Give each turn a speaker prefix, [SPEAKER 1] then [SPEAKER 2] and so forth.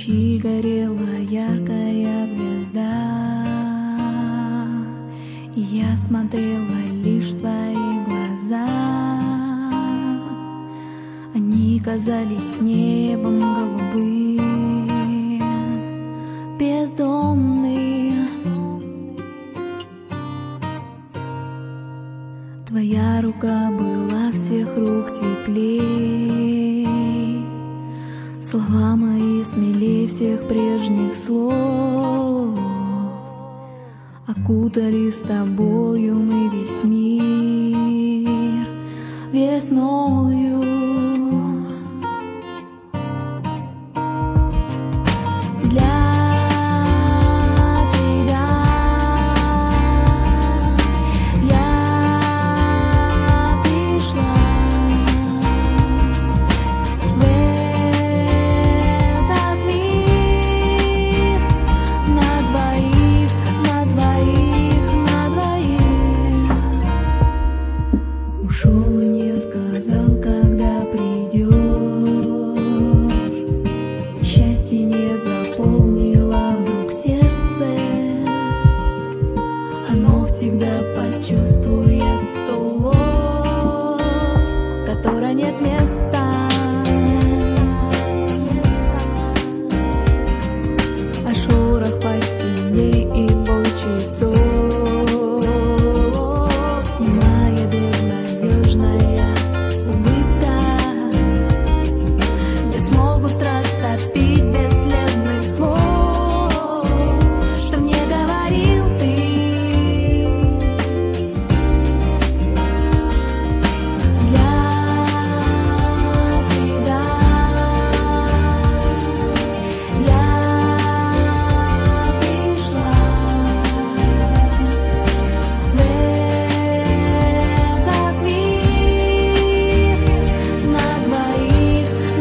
[SPEAKER 1] ночи горела яркая звезда, и я смотрела лишь в твои глаза. Они казались небом голубым, бездонным. Твоя рука была всех рук теплей, слова мои смелей всех прежних слов. Окутали с тобою мы весь мир весной.